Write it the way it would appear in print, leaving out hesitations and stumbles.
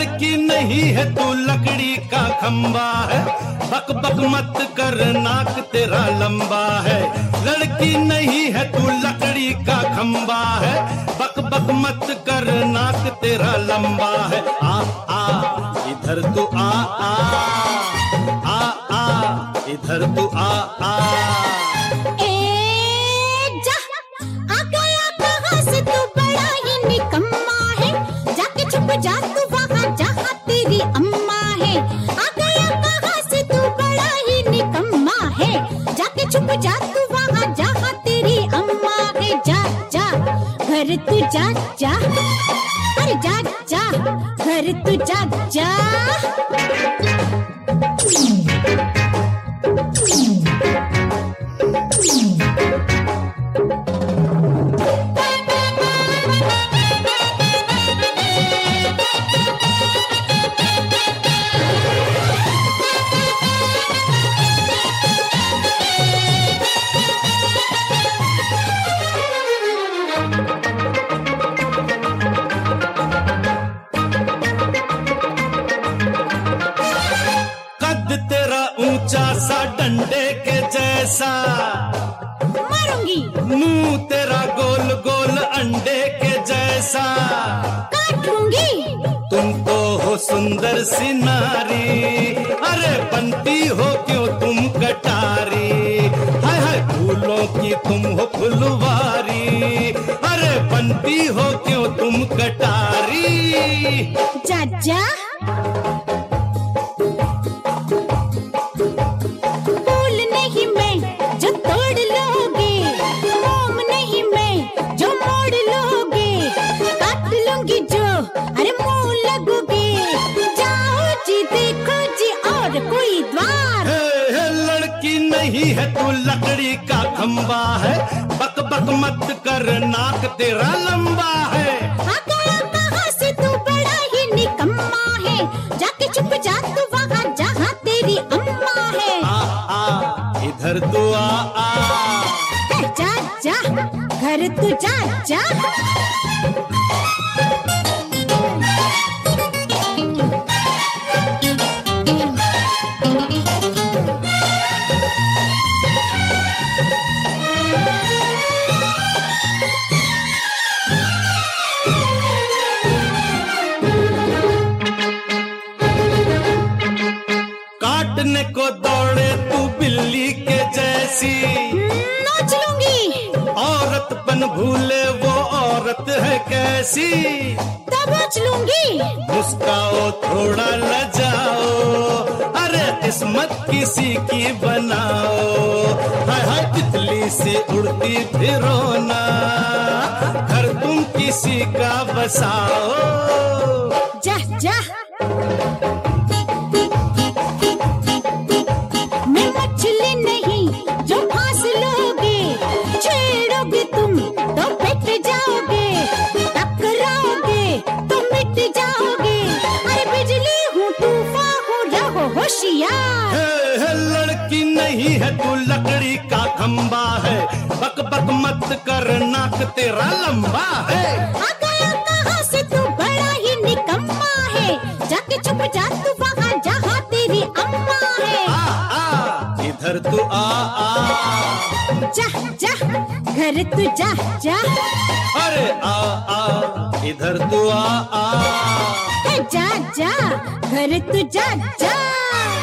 लड़की नहीं है तू लकड़ी का खंबा है, बक बक मत कर नाक तेरा लंबा है। लड़की नहीं है तू लकड़ी का खंबा है, बक बक मत कर नाक तेरा लंबा है। आ आ इधर तू आ आ आ आ इधर तू आ आ। जा आ गया कहाँ से तू बड़ा ही निकम्मा है, जाके छुप जा तू वहाँ जहाँ तेरी अम्मा है। आ गया कहाँ से तू बड़ा ही निकम्मा है, जाके छुप जा तू वहाँ जहाँ तेरी अम्मा है। जा जा घर तू जा जा, अरे जा जा घर तू जा जा। तेरा ऊंचा सा डंडे के जैसा, मारूंगी। मुंह तेरा गोल गोल अंडे के जैसा, काटूंगी। तुम तो हो सुंदर सी नारी, अरे बनती हो क्यों तुम कटारी। हाय हाय फूलों की तुम हो फुलवारी, अरे बनती हो क्यों तुम कटारी। जा जा कोई द्वार। लड़की नहीं है तू लकड़ी का खंबा है, बक बक मत कर नाक तेरा लंबा है। आ गया कहाँ से तू बड़ा ही निकम्मा है, जाके छुप जा तू वहाँ जहाँ तेरी अम्मा है। आ आ इधर तू आ आ, जा जा घर तू जा जा। काटने को दौड़े तू बिल्ली के जैसी, नोच लूंगी। औरतपन भूले वो औरत है कैसी, दबोच लूंगी। मुस्काओ थोड़ा लजाओ, अरे किस्मत किसी की बनाओ। हाय हाय तितली से उड़ती फिरो ना, घर तुम किसी का बसाओ। जा जा तुम तो पिट जाओगे, टकराओगे तो मिट जाओगे। अरे बिजली हूँ तूफान हूँ रहो होशियार। लड़की नहीं है तू लकड़ी का खंबा है, बक बक मत कर नाक तेरा लंबा है। आ गया कहाँ से तू बड़ा ही निकम्मा है, जाके छुप जा तू वहाँ जहाँ तेरी अम्मा है। आ आ इधर तू आ आ, जा जा घर तू जा जा। अरे आ आ इधर तू आ आ, जा जा घर तू जा जा।